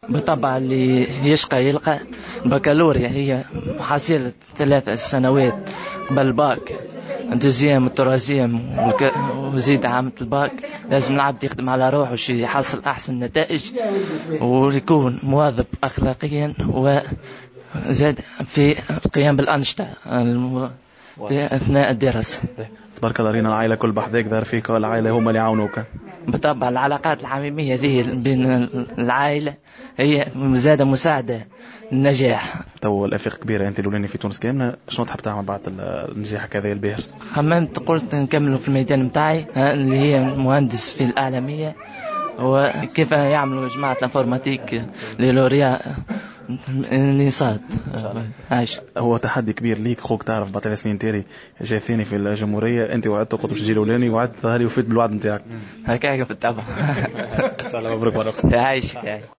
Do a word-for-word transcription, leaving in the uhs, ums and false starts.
بالطبع اللي يشقى يلقى. البكالوريا هي حصيلة ثلاث سنوات قبل الباك، دوزيام والترازيام وزيد عامة الباك. لازم العبد يخدم على روحه وش يحصل أحسن نتائج ويكون مواظب أخلاقيا وزاد في القيام بالأنشطة في أثناء الدراسة. تبارك الله، رينا العائلة كل بحذاك دار فيك والعائلة هم اللي يعاونوك. بالطبع العلاقات الحميمية ذي بين العائلة هي زادة مساعدة للنجاح. تو الأفاق كبيرة، أنت الأولاني في تونس كاملة، شنو تحب تعمل بعد النجاح كذا الباهر؟ خمنت قلت نكملوا في الميدان متاعي اللي هي مهندس في الإعلامية، وكيف يعملوا جماعة الانفورماتيك للوريا النصاد. عايش. هو تحدي كبير ليك خوك، تعرف بعد ثلاث سنين تالي جاي ثاني في الجمهورية، أنت وعدت قلت باش تجي الأولاني وعدت ظهري وفيت بالوعد نتاعك. هكاك في الطبع. إن شاء الله مبروك مبروك. عايش عايش.